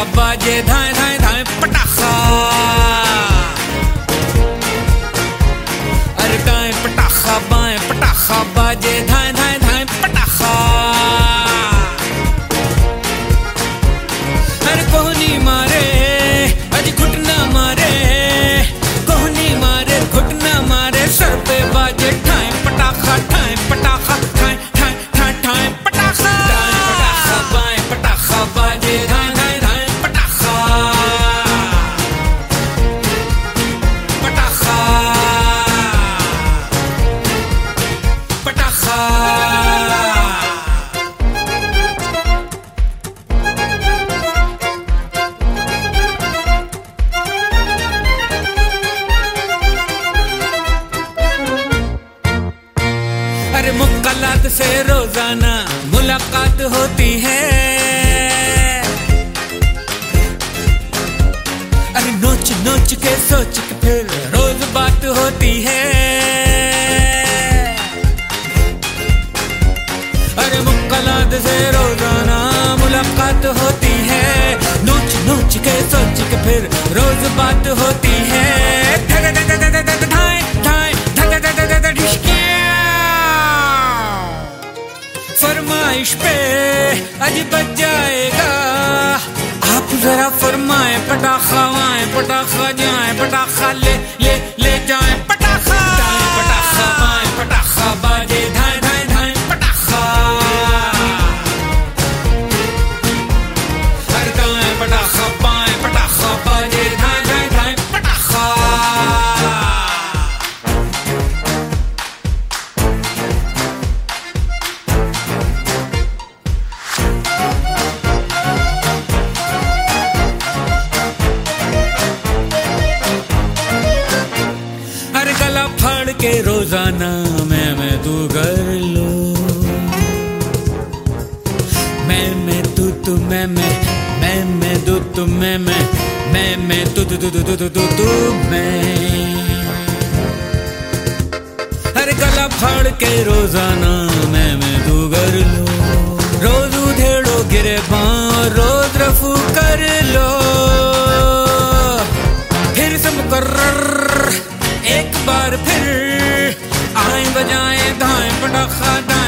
बाजे धाए धाए धाए पटाखा। अरे दाएं पटाखा बाएं पटाखा बाजे धाए धाए धाए पटाखा। अरे कोहनी मारे अजी घुटना मारे, कोहनी मारे घुटना मारे, सर पे बाजे ठाए पटाखा ठाए पटाखा ठाए ठाए ठाए ठाए पटाखा। दाएं पटाखा बाएं पटाखा बाजे धाए धाए धाए पटाखा पटाखा पटाखा। अरे मुक्कालात से रोजाना मुलाकात होती है। अरे नोच नोच के सोच के फिर रोज बात होती है। अरे मुक्कालात से रोजाना मुलाकात होती है। नोच नोच के सोच के फिर रोज बात होती है। फरमाइश पे अजी बच जाएगा। आप जरा फरमाए पटाखा आए पटाखा जाए पटाखा ले ले ले जाए पटाखा। दाएं पटाखा बाएं पटाखा बाजे धाए धाए धाए पटाखा। हर दाएं पटाखा बाएं पटाखा बाजे धाए धाए धाए पटाखा। गला फाड़ के रोजाना मैं तू कर लो। मैं तू मैं तू मैं तू मैं। अरे गला फाड़ के रोजाना मैं तू कर लो। रोज उधेड़ो गिरे पाँव रोज रफू कर लो। फिर से मुकर्रर एक बार फिर आए बजाए धाए पटाखा।